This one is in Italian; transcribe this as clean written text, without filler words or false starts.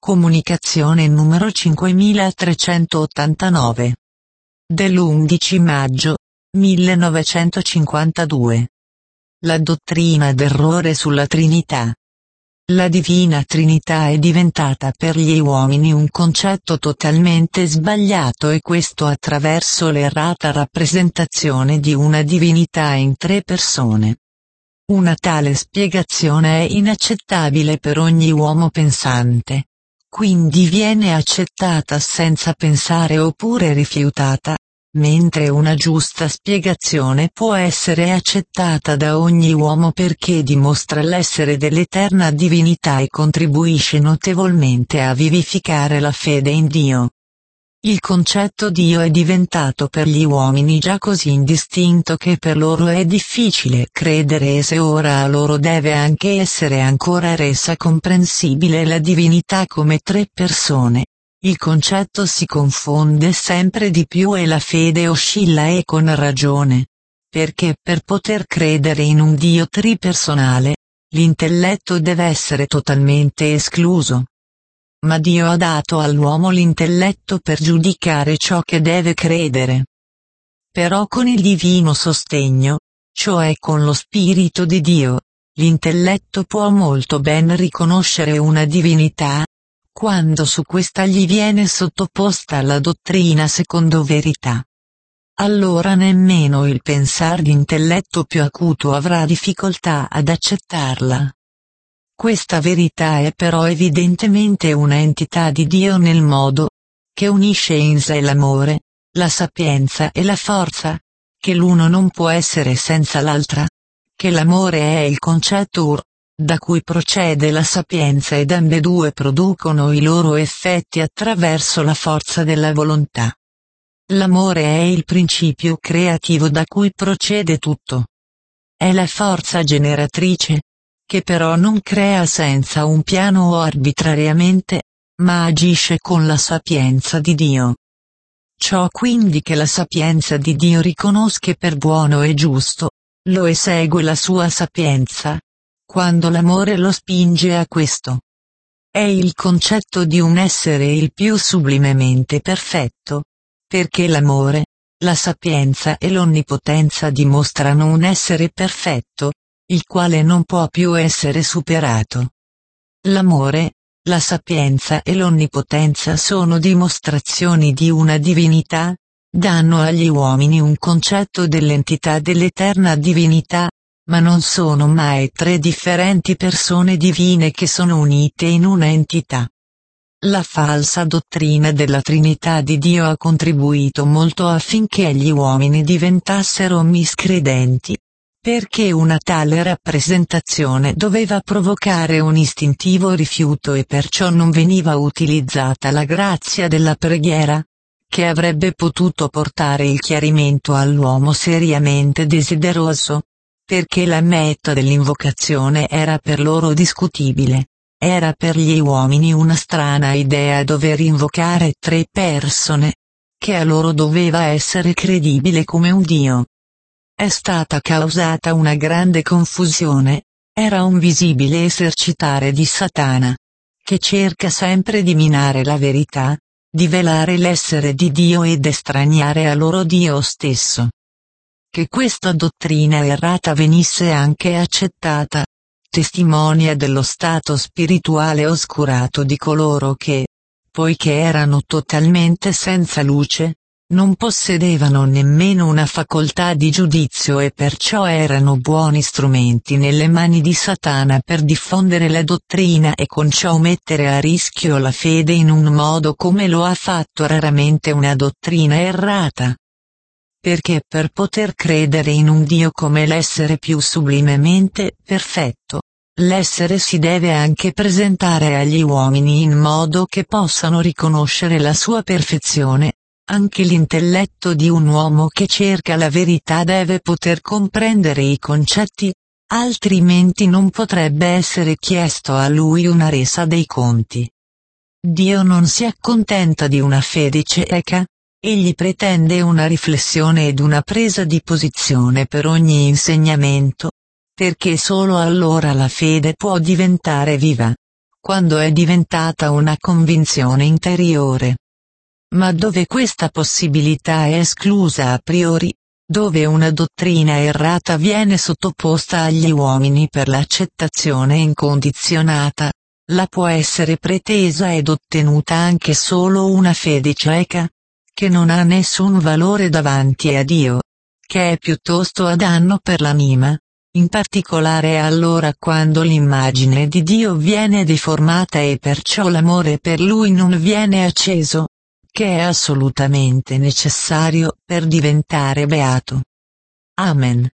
Comunicazione numero 5389. Dell'11 maggio 1952. La dottrina d'errore sulla Trinità. La Divina Trinità è diventata per gli uomini un concetto totalmente sbagliato, e questo attraverso l'errata rappresentazione di una divinità in tre persone. Una tale spiegazione è inaccettabile per ogni uomo pensante. Quindi viene accettata senza pensare oppure rifiutata, mentre una giusta spiegazione può essere accettata da ogni uomo perché dimostra l'essere dell'eterna divinità e contribuisce notevolmente a vivificare la fede in Dio. Il concetto Dio è diventato per gli uomini già così indistinto che per loro è difficile credere, e se ora a loro deve anche essere ancora resa comprensibile la divinità come tre persone, il concetto si confonde sempre di più e la fede oscilla, e con ragione. Perché per poter credere in un Dio tripersonale, l'intelletto deve essere totalmente escluso. Ma Dio ha dato all'uomo l'intelletto per giudicare ciò che deve credere. Però con il divino sostegno, cioè con lo Spirito di Dio, l'intelletto può molto ben riconoscere una divinità, quando su questa gli viene sottoposta la dottrina secondo verità. Allora nemmeno il pensar di intelletto più acuto avrà difficoltà ad accettarla. Questa verità è però evidentemente una entità di Dio nel modo che unisce in sé l'amore, la sapienza e la forza, che l'uno non può essere senza l'altra, che l'amore è il concetto da cui procede la sapienza, ed ambedue producono i loro effetti attraverso la forza della volontà. L'amore è il principio creativo da cui procede tutto. È la forza generatrice, che però non crea senza un piano o arbitrariamente, ma agisce con la sapienza di Dio. Ciò quindi che la sapienza di Dio riconosca per buono e giusto, lo esegue la sua sapienza, quando l'amore lo spinge a questo. È il concetto di un essere il più sublimemente perfetto, perché l'amore, la sapienza e l'onnipotenza dimostrano un essere perfetto, il quale non può più essere superato. L'amore, la sapienza e l'onnipotenza sono dimostrazioni di una divinità, danno agli uomini un concetto dell'entità dell'eterna divinità, ma non sono mai tre differenti persone divine che sono unite in una entità. La falsa dottrina della Trinità di Dio ha contribuito molto affinché gli uomini diventassero miscredenti, perché una tale rappresentazione doveva provocare un istintivo rifiuto e perciò non veniva utilizzata la grazia della preghiera, che avrebbe potuto portare il chiarimento all'uomo seriamente desideroso, perché la meta dell'invocazione era per loro discutibile. Era per gli uomini una strana idea dover invocare tre persone, che a loro doveva essere credibile come un Dio. È stata causata una grande confusione, era un visibile esercitare di Satana, che cerca sempre di minare la verità, di velare l'essere di Dio ed estraniare a loro Dio stesso. Che questa dottrina errata venisse anche accettata, testimonia dello stato spirituale oscurato di coloro che, poiché erano totalmente senza luce, non possedevano nemmeno una facoltà di giudizio e perciò erano buoni strumenti nelle mani di Satana per diffondere la dottrina e con ciò mettere a rischio la fede in un modo come lo ha fatto raramente una dottrina errata. Perché per poter credere in un Dio come l'essere più sublimemente perfetto, l'essere si deve anche presentare agli uomini in modo che possano riconoscere la sua perfezione. Anche l'intelletto di un uomo che cerca la verità deve poter comprendere i concetti, altrimenti non potrebbe essere chiesto a lui una resa dei conti. Dio non si accontenta di una fede cieca, egli pretende una riflessione ed una presa di posizione per ogni insegnamento, perché solo allora la fede può diventare viva. quando è diventata una convinzione interiore. Ma dove questa possibilità è esclusa a priori, dove una dottrina errata viene sottoposta agli uomini per l'accettazione incondizionata, la può essere pretesa ed ottenuta anche solo una fede cieca, che non ha nessun valore davanti a Dio, che è piuttosto a danno per l'anima, in particolare allora quando l'immagine di Dio viene deformata e perciò l'amore per Lui non viene acceso, che è assolutamente necessario per diventare beato. Amen.